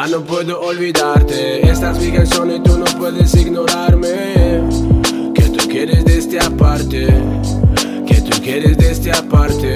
Ya no puedo olvidarte, estas mi canción y tú no puedes ignorarme. Que tú quieres de este aparte, que tú quieres de este aparte.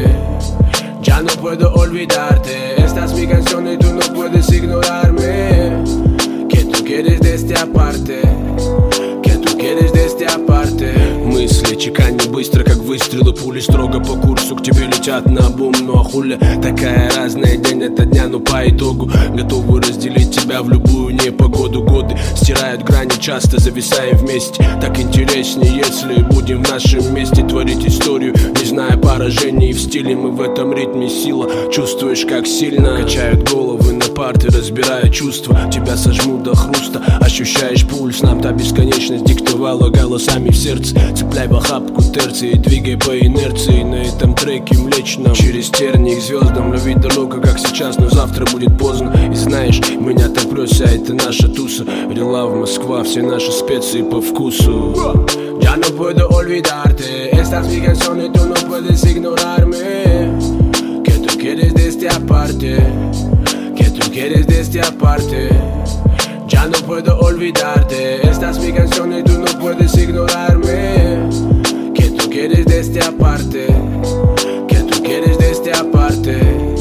Ya no puedo olvidarte, estas mi canción y tú no puedes ignorarme. Que tú quieres de este aparte, que tú quieres de este апарте. Мысли чеканят быстро, как выстрелы пули. Строго по курсу к тебе летят наобум. Ну а хули, такая разная день ото дня. Но по итогу готовы разделить тебя в любую непогоду. Годы стирают грани, часто зависаем вместе. Так интереснее, если будем в нашем месте творить историю, не зная поражений. В стиле мы в этом ритме сила. Чувствуешь, как сильно качают головы на парты, разбирая чувства. Тебя сожмут до хруста, ощущаешь пульс. Нам та бесконечность диктовала голосами в сердце. Цепляй в охапку терции, двигай по инерции. На этом треке млечном через тернии к звездам. Ловить дорога, как сейчас, но завтра будет поздно. И знаешь, меня так прёся, это наша туса. Релав, Москва, все наши специи по вкусу. Ya no puedo olvidarte, estas mi canción y tú no puedes ignorarme. Que tú quieres de este aparte, que tú quieres de este aparte. Ya no puedo olvidarte, estas mi canción y tú no puedes ignorarme. Que tú quieres de este aparte, que tú quieres de este aparte.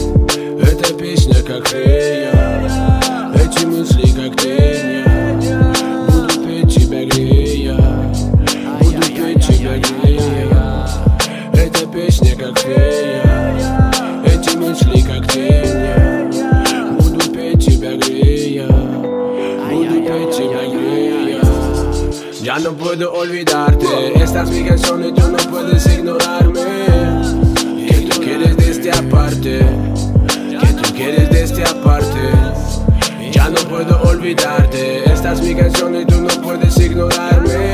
Эта песня как фея, эти мысли как тень. Буду петь тебя грея, буду петь тебя грея. Эта песня как фея, эти мысли как тень. Буду петь тебя грея, буду петь тебя грея. Ya no puedo olvidarte, estas mi canción y tú no puedes ignorarme. Que tú quieres de este aparte, que tú quieres de este aparte. Ya no puedo olvidarte, estas mi canción y tú no puedes ignorarme.